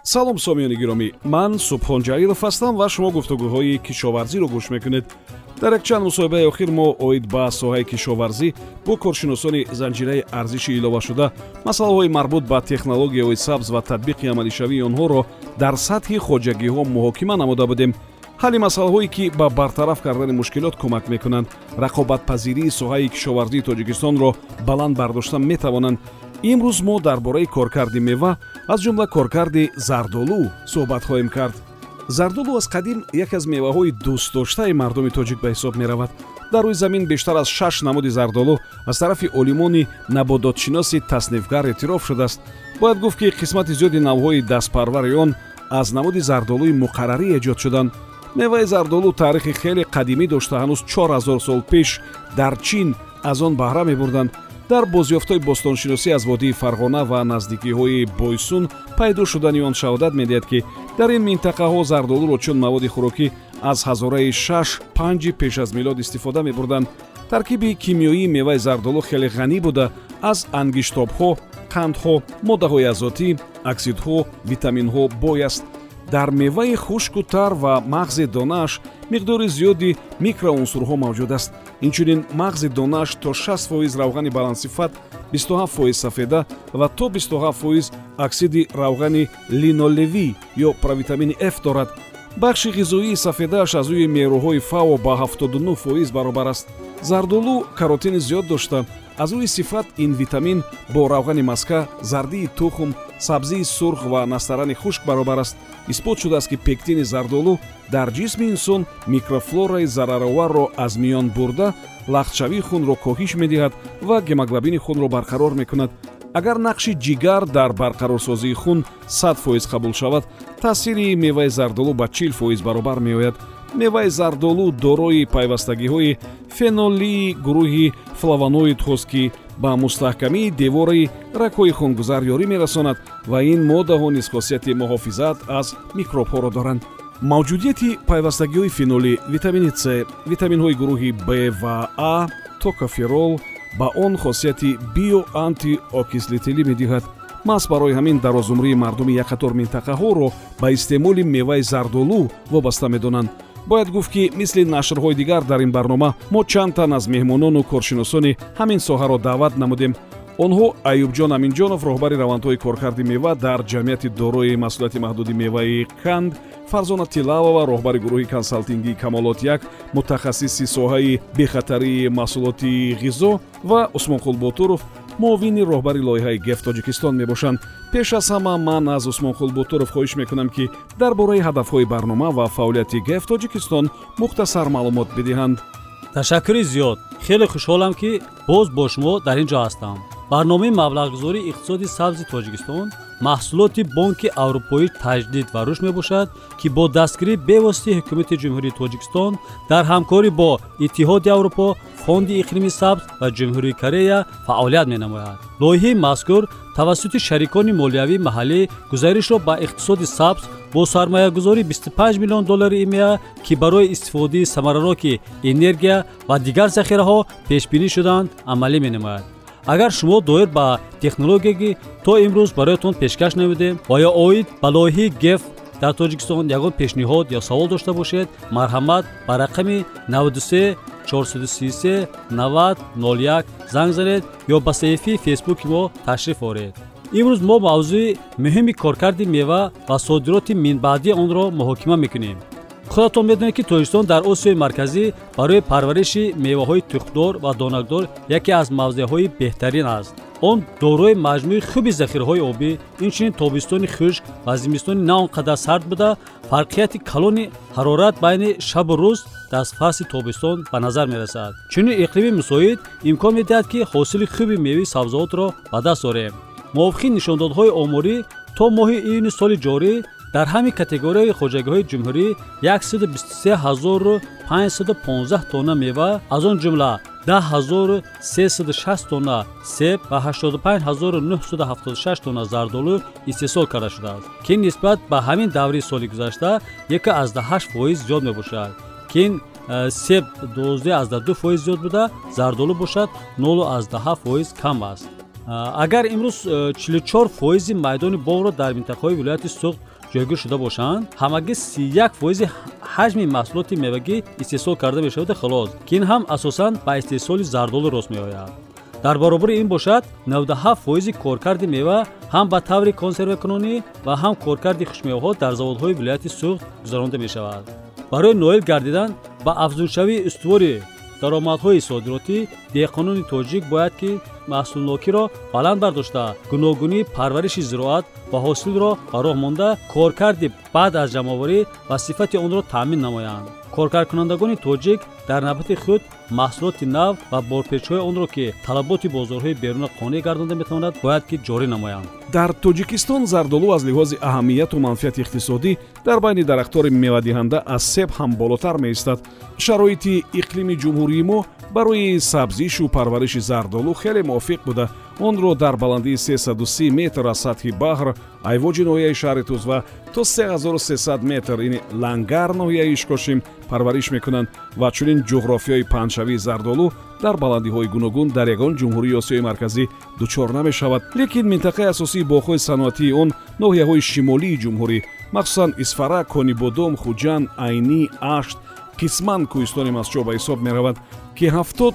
салом сомиёни гиромӣ, ман Субҳон Ҷалилов ҳастам ва шумо гуфтугӯҳои кишоварзиро гӯш мекунед. дар якчанд мусоҳибаи охир мо оид ба соҳаи кишоварзӣ бо коршиносони занҷираи арзиши иловашуда масъалаҳои марбут ба технологияҳои сабз ва татбиқи амалишавии онҳоро дар сатҳи хоҷагиҳо муҳокима намуда будем. ҳалли масъалаҳое ки ба бартараф кардани мушкилот кӯмак мекунанд, рақобатпазирии соҳаи кишоварзии тоҷикистонро баланд бардошта метавонанд. имрӯз мо дар бораи коркарди мева, аз ҷумла коркарди зардолу суҳбат хоҳем кард. зардолу аз қадим яке аз меваҳои дӯстдоштаи мардуми тоҷик ба ҳисоб меравад. дар рӯи замин бештар аз 6 намуди зардолу аз тарафи олимони набодотшиноси таснифгар эътироф шудааст. бояд гуфт ки қисмати зиёди навъҳои дастпарвари он аз намуди зардолуи муқаррарӣ эҷод шуданд. меваи зардолу таърихи хеле қадимӣ дошта ҳанӯз 4000 сол пеш дар чин аз он баҳра мебурданд. дар бозёфтҳои бостоншиносӣ аз водии Фарғона ва наздикиҳои Бойсун пайдо шудани он шаҳодат медиҳад, ки дар ин минтақаҳо зардолуро чун маводи хӯрокӣ аз ҳазораи 6-5 пеш аз милод истифода мебурданд. таркиби кимиёyии меваи зардолу хеле ғанӣ буда аз ангиштобҳо, қандҳо, моддаҳои азотӣ, оксидҳо, витаминҳо бой аст. дар меваи хушку тар ва мағзи донааш миқдори зиёди микроунсурҳо мавҷуд аст. инчунин мағзи донааш то 60% равғани баландсифат, 27% сафеда ва то 27% оксиди равғани линолевӣ ё провитамини F дорад. бахши ғизоии сафедааш аз рӯи мерӯҳои ФАО ба 79% баробар аст. зардолу каротини зиёд дошта, аз рӯи сифат ин витамин бо равғани маска, зардии тухм, сабзии сурх ва настарани хушк баробар аст. исбот шудааст, ки пектини зардолу дар ҷисми инсон микрофлораи зарароварро аз миён бурда, лахтшавии хунро коҳиш медиҳад ва гемоглобини хунро барқарор мекунад. агар нақши ҷигар дар барқарорсозии хун 100% қабул шавад, таъсири меваи зардолу ба 40% баробар меояд. меваи зардолу дорои пайвастагиҳои фенолии гурӯҳи флавоноидҳост, ки ба мустаҳкамии девори рагҳои хунгузар ёрӣ мерасонад ва ин моддаҳо низ хосияти муҳофизат аз микробҳоро доранд. мавҷудияти пайвастагиҳои фенолӣ, витамини С, витаминҳои гурӯҳи Б ва А, токоферол ба он хосияти биоантиокислителӣ медиҳад. маҳз барои ҳамин дарозумрии мардуми як қатор минтақаҳоро ба истеъмоли меваи зардолу вобаста медонанд. бояд гуфт, ки мисли нашрҳои дигар дар ин барнома мо чанд тан аз меҳмонону коршиносони ҳамин соҳаро даъват намудем. онҳо Айюбҷон Аминҷонов, роҳбари равандҳои коркарди мева дар ҷамъияти дорои масъулияти маҳдуди меваи Канд, Фарзона Тилавова, роҳбари гурӯҳи консалтингии Камолот 1, мутахассиси соҳаи бехатарии маҳсулоти ғизо ва Усмонқул Ботуров, муовини роҳбари лоиҳаи ГЕФ Тоҷикистон мебошанд. пеш аз ҳама ман аз Усмонқул Ботуров хоҳиш мекунам, ки дар бораи ҳадафҳои барнома ва фаъолияти ГЕФ Тоҷикистон мухтасар маълумот бидиҳанд. ташаккури зиёд. хеле хушҳолам, ки боз бо шумо дар ин ҷо ҳастам. барномаи маблағгузории иқтисоди сабзи Тоҷикистон маҳсулоти Бонки Аврупоӣ таҷдид ва рушд мебошад, ки бо дастгирии бевоситаи ҳукумати ҷумҳурии Тоҷикистон дар ҳамкорӣ бо Иттиҳоди Аврупо, Фонди иқлими сабз ва Ҷумҳурии Корея фаъолият менамояд. лоиҳаи мазкур тавассути шарикони молиявии маҳаллӣ гузаришро ба иқтисоди сабз бо сармаягузории $25 миллион EMEA, ки барои истифодаи самараноки энергия ва дигар захираҳо пешбинӣ шуданд, амалӣ менамояд. агар шумо доир ба технологияе то имрӯз бароятон пешкаш намудем ва ё оид ба лоиҳаи ГЕФ дар Тоҷикистон ягон пешниҳод ё савол дошта бошед, марҳамат ба рақами 93 433 90 01 занг занед ё ба саҳифаи фейсбуки мо ташриф оред. имрӯз мо мавзӯи муҳими коркарди мева ва содироти минбаъдии онро муҳокима мекунем. худатон медонед, ки Тоҷикистон дар Осиёи марказӣ барои парвариши меваҳои тухмдор ва донакдор яке аз мавзеъҳои беҳтарин аст. он дорои маҷмӯи хуби захираҳои обӣ, инчунин тобистони хушк ва зимистони на он қадар сард буда, фарқияти калони ҳарорат байни шабу рӯз дар фасли тобистон ба назар мерасад. чунин иқлими мусоид имкон медиҳад, ки ҳосили хуби меваи сабзавотро ба даст орем. мувофиқи нишондодҳои оморӣ то моҳи июни соли ҷорӣ дар ҳамин категорияи хоҷагиҳои ҷумҳурӣ 123515 тонна мева, аз он ҷумла 10360 тонна себ ва 85976 тонна зардолу истеҳсол карда шудааст, ки ин нисбат ба ҳамин даври соли гузашта 1.8% зиёд мебошад, ки ин себ 12.2% зиёд буда, зардолу бошад 0.7% кам аст. агар имрӯз 44% майдони боғро дар минтақаҳои вилояти суғд ҷойгир шуда бошанд, ҳамагӣ 31% ҳаҷми маҳсулоти мевагӣ истеҳсол карда мешавад халос, ки ин ҳам асосан ба истеҳсоли зардолу рост меояд. дар баробари ин бошад 97% коркарди мева ҳам ба таври консервакунонӣ ва ҳам коркарди хушмеваҳо дар заводҳои вилояти суғд гузаронида мешавад. барои ноил гардидан ба афзуншавии устувори даромадҳои содиротӣ, деҳқонони тоҷик бояд ки маҳсулнокиро баланд бардошта, гуногунии парвариши зироат ва ҳосилро ба роҳ монда, коркарди баъд аз ҷамъоварӣ ва сифати онро таъмин намоянд. коркаркунандагони тоҷик дар навбати худ маҳсулоти нав ва борпечҳои онро ки талаботи бозорҳои беруна қонеъ гардонида метавонад, бояд ки ҷорӣ намоянд. дар тоҷикистон зардолу аз лиҳози аҳамияту манфиати иқтисодӣ дар байни дарахтори мевадиҳанда аз себ ҳам болотар меистад. шароити иқлими ҷумҳурии мо барои сабзишу парвариши зардолу хеле мувофиқ буда, онро дар баландии 330 метр аз сатҳи баҳр, айвоҷи ноҳияи шаҳри Тузва то 3300 метр ини Лангар ноҳияи Ишкошим парвариш мекунанд ва чунин ҷуғрофияи панҷшавии зардолу дар баландиҳои гуногун дар ягон ҷумҳурии Осиёи марказӣ дучор намешавад. лекин минтақаи асосии боғҳои саноатии он ноҳияҳои шимолии ҷумҳурӣ, махсусан Исфара, Конибодом, Хуҷанд, Айнӣ, Ашт, қисман кӯҳистони Масчо ба ҳисоб меравад, ки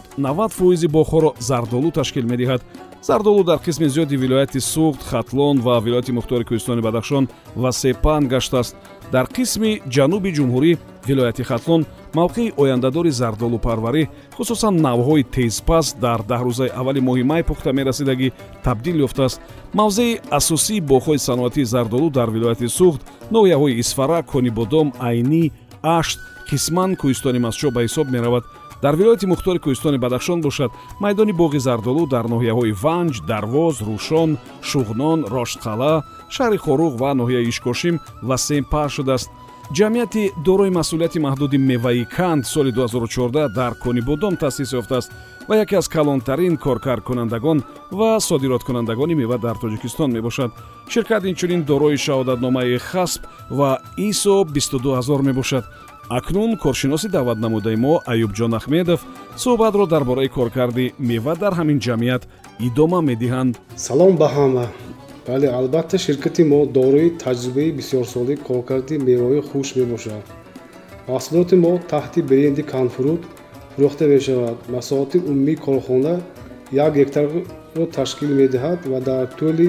70-90% боғҳоро зардолу ташкил медиҳад. зардолу дар қисми зиёди вилояти Суғд, Хатлон ва вилояти мухтори кӯҳистони Бадахшон васеъпаҳн гаштааст. дар қисми ҷануби ҷумҳурӣ, вилояти Хатлон, мавқеи ояндадори зардолупарварӣ, хусусан навъҳои тезпаз дар 10 рӯзаи аввали моҳи май пухта мерасидагӣ табдил ёфтааст. мавзеи асосии боғҳои саноатии зардолу дар вилояти Суғд, ноҳияҳои Исфара, Конибодом, Айнӣ, Ашт, қисман кӯҳистони Масчо ба ҳисоб меравад. дар вилояти мухтори кӯҳистони Бадахшон бошад, майдони боғи зардолу дар ноҳияҳои Ванҷ, Дарвоз, Рӯшон, Шуғнон, Роштқалъа, шаҳри Хоруғ ва ноҳияи Ишкошим васеъ паҳн шудааст. ҷамъияти дорои масъулияти маҳдуди меваи Канд соли 2014 дар Конибодом таъсис ёфтааст ва яке аз калонтарин коркаркунандагон ва содироткунандагони мева дар Тоҷикистон мебошад. ширкат инчунин дорои шаҳодатномаи хасб ва ISO 22000 мебошад. акнун коршиноси даъватнамудаи мо Аюбҷон Ахмедов суҳбатро дар бораи коркарди мева дар ҳамин ҷамъият идома медиҳанд. салом ба ҳама. бале, албатта ширкати мо дорои таҷрибаи бисёрсоли коркарди меваҳои хуш мебошад. маҳсулоти мо таҳти бренди Канфурут фурӯхта мешавад. масоҳати умумии корхона 1 гектарро ташкил медиҳад ва дар тӯли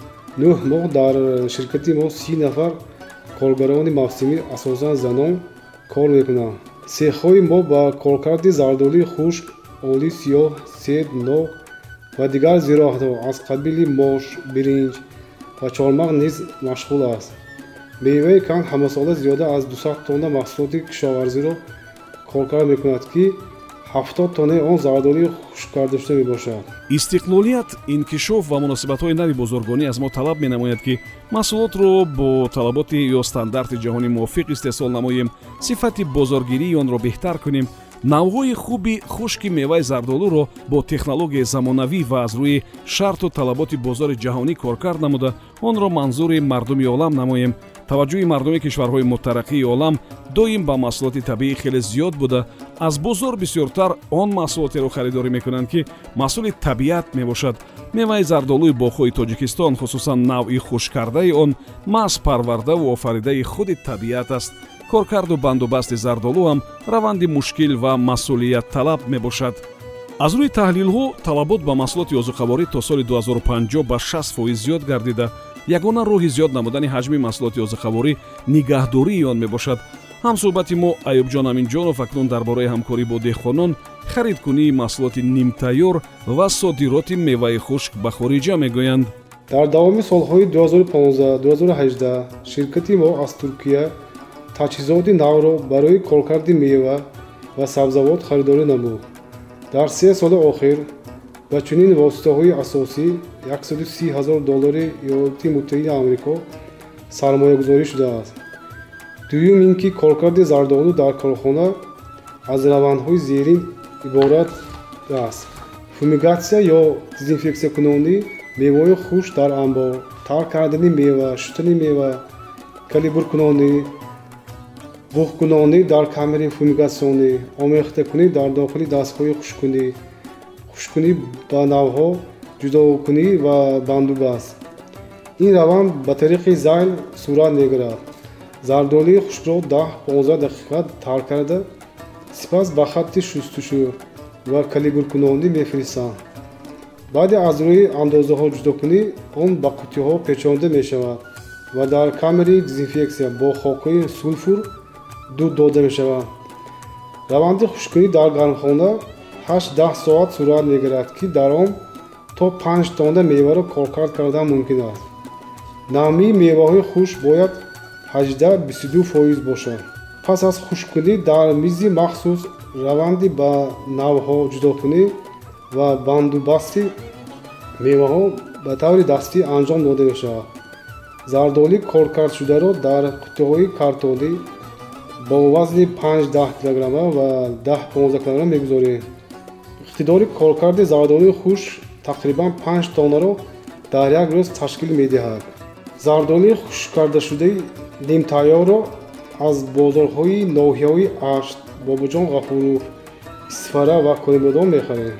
9 моҳ дар ширкати мо 30 нафар коргарони мавсимӣ, асосан занон, кор мекунанд. сехҳои мо ба коркарди зардолии хушк, оли сиёҳ, сед, нок ва дигар зироатҳо аз қабили мош, биринҷ ва чормағз низ машғул аст. меваи Канд ҳамасола зиёда аз 200 тонна маҳсулоти кишоварзиро коркар мекунад, ки 70 тоннаи он зардолии хушккардашуда мебошад. истиқлолият, инкишоф ва муносибатҳои нави бозоргонӣ аз мо талаб менамояд, ки маҳсулотро бо талаботи ё стандарти ҷаҳонӣ мувофиқ истеҳсол намоем, сифати бозоргирии онро беҳтар кунем, навъҳои хуби хушки меваи зардолуро бо технологияи замонавӣ ва аз рӯи шарту талаботи бозори ҷаҳонӣ коркар намуда, онро манзури мардуми олам намоем. таваҷҷӯҳи мардуми кишварҳои муттараққии олам доим ба маҳсулоти табиӣ хеле зиёд буда, аз бозор бисёртар он маҳсулотеро харидорӣ мекунанд, ки маҳсули табиат мебошад. меваи зардолуи боғҳои Тоҷикистон, хусусан навъи хушккардаи он, маҳз парвардаву офаридаи худи табиат аст. коркарду бандубасти зардолу ҳам раванди мушкил ва масъулиятталаб мебошад. аз рӯи таҳлилҳо, талабот ба маҳсулоти озуқаворӣ то соли 2050 ба 60% зиёд гардида, ягона роҳи зиёд намудани ҳаҷми маҳсулоти озуқаворӣ нигаҳдории он мебошад. ҳамсӯҳбати мо Аюбҷон Аминҷонов акнун дар бораи ҳамкорӣ бо деҳқонон, харидкунии маҳсулоти нимтайёр ва содироти меваи хушк ба хориҷа мегӯянд. дар давоми солҳои 2015-2018 ширкати мо аз Туркия таҷҳизоти навро барои коркарди мева ва сабзавот харидорӣ намуд. дар 3 соли охир ба чунин воситаҳои асосӣ $130,000 Иёлоти Муттаҳидаи Амрико сармоягузорӣ шудааст. дуюм ин ки коркарди зардолу дар корхона аз равандҳои зерин иборат аст: фумигатсия ё дезинфексиякунонӣ меваҳои хуш дар анбор, тар кардани мева, шустани мева, калибркунонӣ, буғкунонӣ дар камери фумигатсионӣ, омехтакунӣ дар дохили дастгоҳи хушккунӣ, хушккунӣ ба навъҳо ҷудокунӣ ва бандубаст. ин раванд ба тариқи зайл сурат мегирад. Зардолии хушкро 10-15 дақиқа тар карда, сипас ба хатти шустушӯ ва калибркунонӣ мефиристанд. баъде аз рӯи андозаҳо ҷудокунӣ он ба қуттиҳо печонда мешавад ва дар камери дезинфексия бо хокҳои сулфур дуд дода мешавад. раванди хушккунӣ дар гармхона 8-10 соат сурат мегирад, ки дар он то 5 тонна меваро коркард кардан мумкин аст. намии меваҳои хушк бояд 18-22% бошад. пас аз хушккунӣ дар мизи махсус раванди ба навъҳо ҷудокунӣ ва бандубасти меваҳо ба таври дастӣ анҷом дода мешавад. зардолӣ коркардшударо дар қуттиҳои картонӣ бо вазни 5-10 кг ва 10-15 кг мегузорем. иқтидори коркарди зардолии хушк тақрибан 5 тоннаро дар як рӯз ташкил медиҳад. зардолии хушккардашудаи нимтайёрро аз бозорҳои ноҳияҳои Ашт, Бобоҷон Ғафуров, Исфара ва Колимодон мехарем.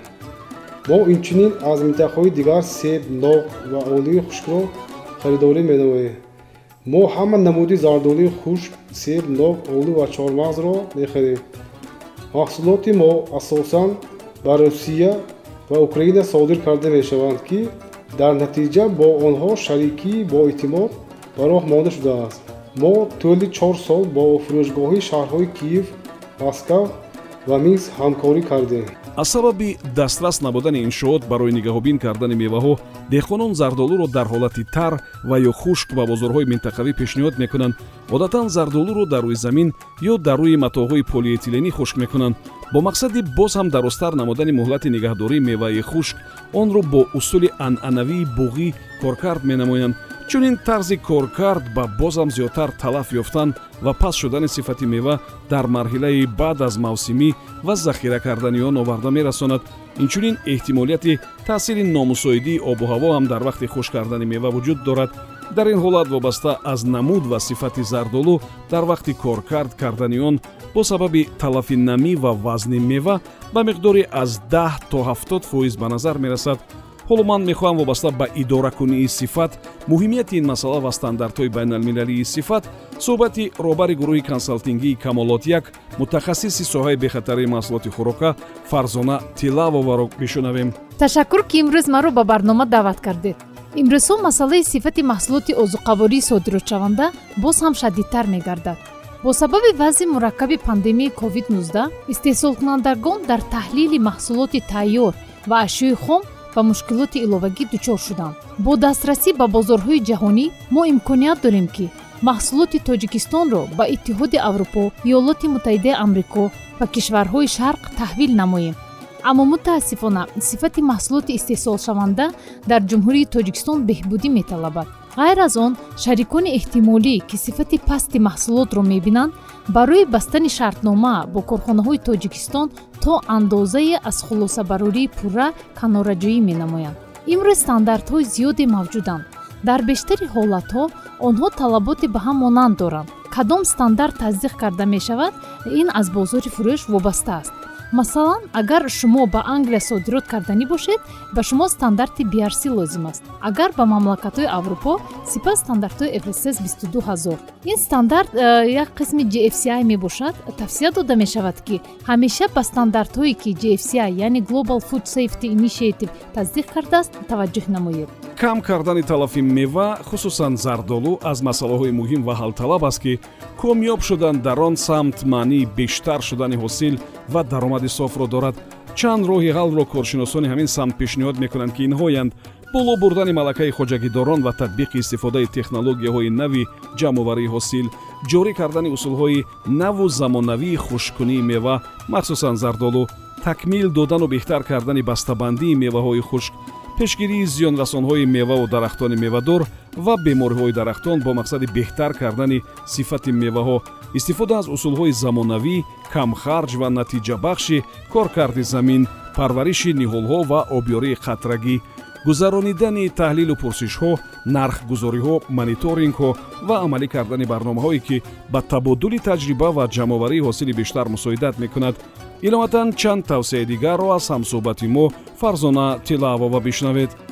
мо инчунин аз минтақаҳои дигар себ, нок ва оливи хушкро харидорӣ менамоем. мо ҳама намуди зардолии хушк, себ, нок, олив ва чормағзро мехарем. маҳсулоти мо асосан ба Русия ва Украина содир карда мешаванд, ки дар натиҷа бо онҳо шарикии боэътимод ба роҳ монда шудааст. мо тӯли 4 сол бо фурӯшгоҳи шаҳрҳои Киев, Москав ва Минск ҳамкорӣ кардем. аз сабаби дастрас набудани иншоот барои нигаҳобин кардани меваҳо, деҳқонон зардолуро дар ҳолати тар ва ё хушк ба бозорҳои минтақавӣ пешниҳод мекунанд. одатан зардолуро дар рӯи замин ё дар рӯи матоъҳои полиэтиленӣ хушк мекунанд бо мақсади боз ҳам дарозтар намудани муҳлати нигаҳдории меваи хушк. онро бо усули анъанавии буғӣ коркард менамоянд. чунин тарзи коркард ба бозам зиёдтар талаф ёфтан ва паст шудани сифати мева дар марҳилаи баъд аз мавсимӣ ва захира кардани он оварда мерасонад. инчунин эҳтимолияти таъсири номусоидии обу ҳаво ҳам дар вақти хушк кардани мева вуҷуд дорад. дар ин ҳолат вобаста аз намуд ва сифати зардолу дар вақти коркард кардани он бо сабаби талафи намӣ ва вазни мева ба миқдори аз 10 то 70% ба назар мерасад. ҳоло ман мехоҳам вобаста ба идоракунии сифат, муҳимияти ин масъала ва стандартҳои байналмилалии сифат суҳбати роҳбари гурӯҳи консалтингии Камолот 1, мутахассиси соҳаи бехатарии маҳсулоти хӯрока Фарзона Тилавоваро бишунавем. ташаккур, ки имрӯз маро ба барнома даъват кардед. имрӯзҳо масъалаи сифати маҳсулоти озуқавории содиротшаванда боз ҳам шадидтар мегардад. бо сабаби вазъи мураккаби пандемияи COVID-19 истеҳсолкунандагон дар таҳлили маҳсулоти тайёр ва ашёи хом ба мушкилоти иловагӣ дучор шуданд. бо дастрасӣ ба бозорҳои ҷаҳонӣ мо имконият дорем, ки маҳсулоти Тоҷикистонро ба Иттиҳоди Аврупо, Иёлоти Муттаҳидаи Амрико ва кишварҳои Шарқ таҳвил намоем. аммо мутаассифона сифати маҳсулоти истеҳсолшаванда дар Ҷумҳурии Тоҷикистон беҳбудӣ металабад. ғайр аз он, шарикони эҳтимолӣ, ки сифати пасти маҳсулотро мебинанд, барои бастани шартнома бо корхонаҳои Тоҷикистон то андозае аз хулосабарории пурра канораҷоӣ менамоянд. имрӯз стандартҳои зиёде мавҷуданд. дар бештари ҳолатҳо онҳо талаботи ба ҳам монанд доранд. кадом стандарт таздиқ карда мешавад, ин аз бозори фурӯш вобаста аст. масалан, агар шумо ба Англия содирот карданӣ бошед, ба шумо стандарти BRC лозим аст. агар ба мамлакатҳои Аврупо, сипас стандартҳои FSS 22000. ин стандарт як қисми GFCI мебошад. тавсия дода мешавад, ки ҳамеша ба стандартҳое ки GFCI, яъне Global Food Safety Initiative таздиқ кардааст, таваҷҷӯҳ намоед. кам кардани талафи мева, хусусан зардолу, аз масъалаҳои муҳим ва ҳалталаб аст, ки комёб шудан дар он самт маънии бештар шудани ҳосил ва даромади софро дорад. чанд роҳи ҳалро коршиносони ҳамин самт пешниҳод мекунанд, ки инҳоянд: боло бурдани малакаи хоҷагидорон ва татбиқи истифодаи технологияҳои нави ҷамъоварии ҳосил, ҷорӣ кардани усулҳои наву замонавии хушккунии мева, махсусан зардолу, такмил додану беҳтар кардани бастабандии меваҳои хушк, пешгирии зиёнрасонҳои меваву дарахтони мевадор ва бемориҳои дарахтон бо мақсади беҳтар кардани сифати меваҳо, истифода аз усулҳои замонавӣ, камхарҷ ва натиҷабахши коркарди замин, парвариши ниҳолҳо ва обёрии қатрагӣ, гузаронидани таҳлилу пурсишҳо, нархгузориҳо, мониторингҳо ва амалӣ кардани барномаҳое, ки ба табодули таҷриба ва ҷамъоварии ҳосили бештар мусоидат мекунад. иловатан чанд тавсияи дигарро аз ҳамсӯҳбати мо Фарзона Тилавова бишнавед.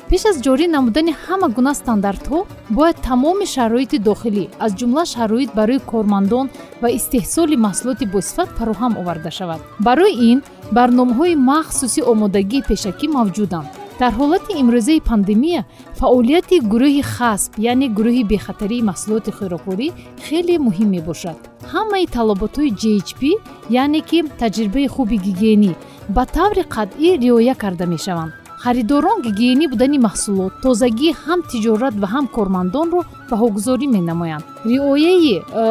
пеш аз ҷорӣ намудани ҳама гуна стандартҳо бояд тамоми шароити дохилӣ аз ҷумла шароит барои кормандон ва истеҳсоли маҳсулоти босифат фароҳам оварда шавад. Барои ин барномаҳои махсуси омодагии пешакӣ мавҷуданд. дар ҳолати имрӯзаи пандемия фаъолияти гурӯҳи хасб яъне гурӯҳи бехатарии маҳсулоти хӯрокворӣ хеле муҳим мебошад. ҳамаи талаботҳои GHP яъне ки таҷрибаи хуби гигиенӣ ба таври қатъӣ риоя карда мешаванд. харидорон гигиенӣ будани маҳсулот, тозагии ҳам тиҷорат ва ҳам кормандонро баҳогузорӣ менамоянд. риояи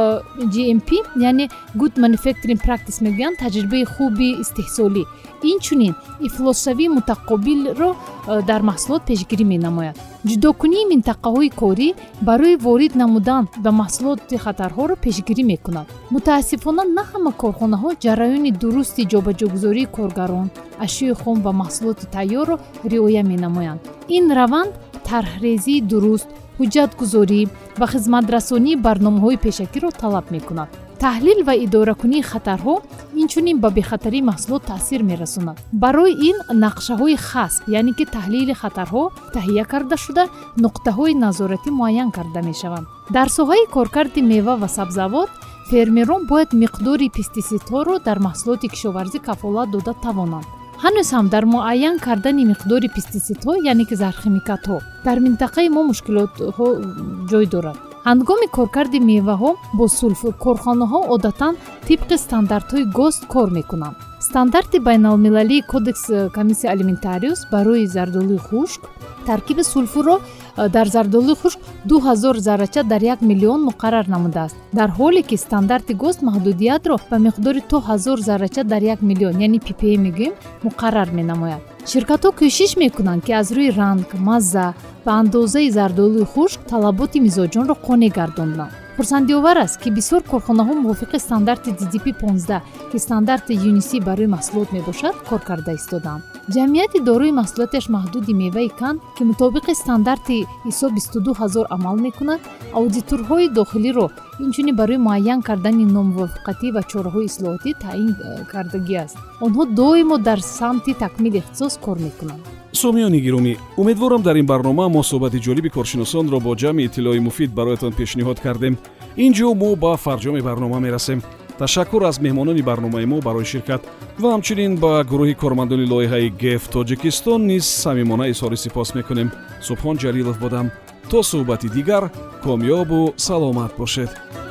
GMP яъне Good Manufacturing Practice мегӯянд таҷрибаи хуби истеҳсолӣ. инчунин ифлосшавии мутақобилро дар маҳсулот пешгирӣ менамояд. ҷудокунии минтақаҳои корӣ барои ворид намудан ба маҳсулоти хатарҳоро пешгирӣ мекунад. мутаассифона на ҳама корхонаҳо ҷараёни дурусти ҷобаҷогузории коргарон, ашёи хом ва маҳсулоти тайёрро риоя менамоянд. ин раванд тарҳрезии дуруст, ҳуҷҷатгузорӣ ва хизматрасонии барномаҳои пешакиро талаб мекунад. таҳлил ва идоракунии хатарҳо инчунин ба бехатарии маҳсулот таъсир мерасонад. барои ин нақшаҳои хасб яъне ки таҳлили хатарҳо таҳия карда шуда нуқтаҳои назоратӣ муайян карда мешаванд. дар соҳаи коркарди мева ва сабзавот фермерон бояд миқдори пестисидҳоро дар маҳсулоти кишоварзӣ кафолат дода тавонанд. ҳанӯз ҳам дар муайян кардани миқдори пестисидҳо яъне ки зархимикатҳо дар минтақаи мо мушкилотҳо ҷой дорад. ҳангоми коркарди меваҳо бо сулфур корхонаҳо одатан тибқи стандартҳои ГОСТ кор мекунанд. стандарти байналмилалии кодекс комиссия алиментариус барои зардолии хушк таркиби сулфурро дар зардолии хушк 2000 заррача дар 1 миллион муқаррар намудааст, дар ҳоле ки стандарти ГОСТ маҳдудиятро ба миқдори то 1000 заррача дар 1 миллион яъне ppm мегӯем муқаррар менамояд. ширкатҳо кӯшиш мекунанд ки аз рӯи ранг, мазза ва андозаи зардолии хушк талаботи мизоҷонро қонеъ гардонанд. хурсандиовар аст ки бисёр корхонаҳо мувофиқи стандарти DDP 15 ки стандарти UNICE барои маҳсулот мебошад кор карда истоданд. ҷамъияти дорои маҳсулоташ маҳдуди меваи кан ки мутобиқи стандарти ISO 22000 амал мекунад, аудиторҳои дохилиро инчунин барои муайян кардани номувофиқатӣ ва чораҳои ислоҳотӣ таъин кардагӣ аст. онҳо доимо дар самти такмили ихтисос кор мекунанд. сомиёни гиромӣ, умедворам дар ин барнома мо суҳбати ҷолиби коршиносонро бо ҷамъи иттилои муфид бароятон пешниҳод кардем. ин ҷо мо ба фарҷоми барнома мерасем. ташаккур аз меҳмонони барномаи мо барои ширкат ва ҳамчунин ба гурӯҳи кормандони лоиҳаи ГЕФ Тоҷикистон низ самимона изҳори сипос мекунем. Субҳон Ҷалилов будам. то суҳбати дигар, комёбу саломат бошед.